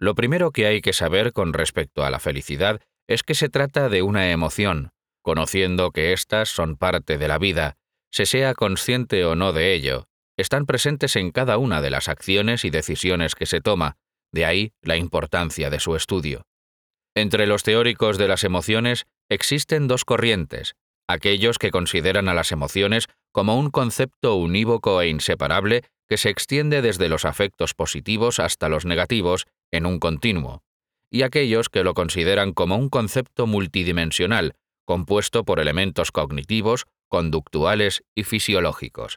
Lo primero que hay que saber con respecto a la felicidad es que se trata de una emoción, conociendo que éstas son parte de la vida, se sea consciente o no de ello, están presentes en cada una de las acciones y decisiones que se toma, de ahí la importancia de su estudio. Entre los teóricos de las emociones existen dos corrientes, aquellos que consideran a las emociones como un concepto unívoco e inseparable que se extiende desde los afectos positivos hasta los negativos en un continuo, y aquellos que lo consideran como un concepto multidimensional, compuesto por elementos cognitivos, conductuales y fisiológicos.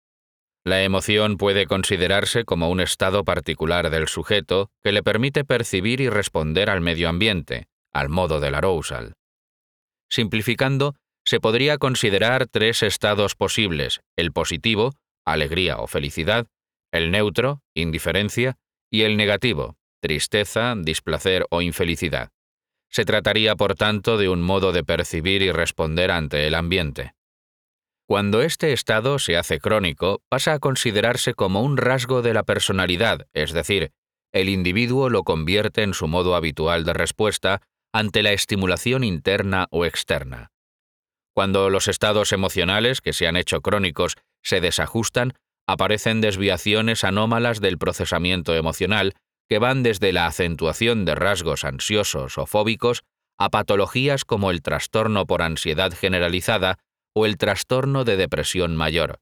La emoción puede considerarse como un estado particular del sujeto que le permite percibir y responder al medio ambiente, al modo del arousal. Simplificando, se podría considerar tres estados posibles: el positivo, alegría o felicidad; el neutro, indiferencia; y el negativo, tristeza, displacer o infelicidad. Se trataría, por tanto, de un modo de percibir y responder ante el ambiente. Cuando este estado se hace crónico, pasa a considerarse como un rasgo de la personalidad, es decir, el individuo lo convierte en su modo habitual de respuesta ante la estimulación interna o externa. Cuando los estados emocionales que se han hecho crónicos se desajustan, aparecen desviaciones anómalas del procesamiento emocional que van desde la acentuación de rasgos ansiosos o fóbicos a patologías como el trastorno por ansiedad generalizada o el trastorno de depresión mayor.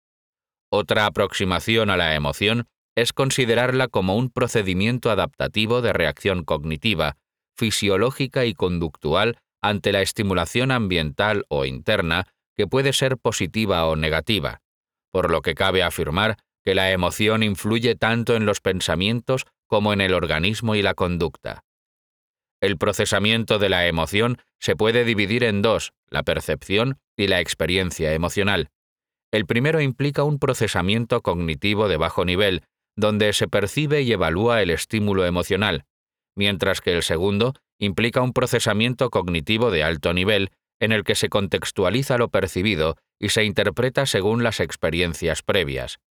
Otra aproximación a la emoción es considerarla como un procedimiento adaptativo de reacción cognitiva, fisiológica y conductual ante la estimulación ambiental o interna, que puede ser positiva o negativa, por lo que cabe afirmar que la emoción influye tanto en los pensamientos como en el organismo y la conducta. El procesamiento de la emoción se puede dividir en dos: la percepción y la experiencia emocional. El primero implica un procesamiento cognitivo de bajo nivel, donde se percibe y evalúa el estímulo emocional, mientras que el segundo implica un procesamiento cognitivo de alto nivel, en el que se contextualiza lo percibido y se interpreta según las experiencias previas.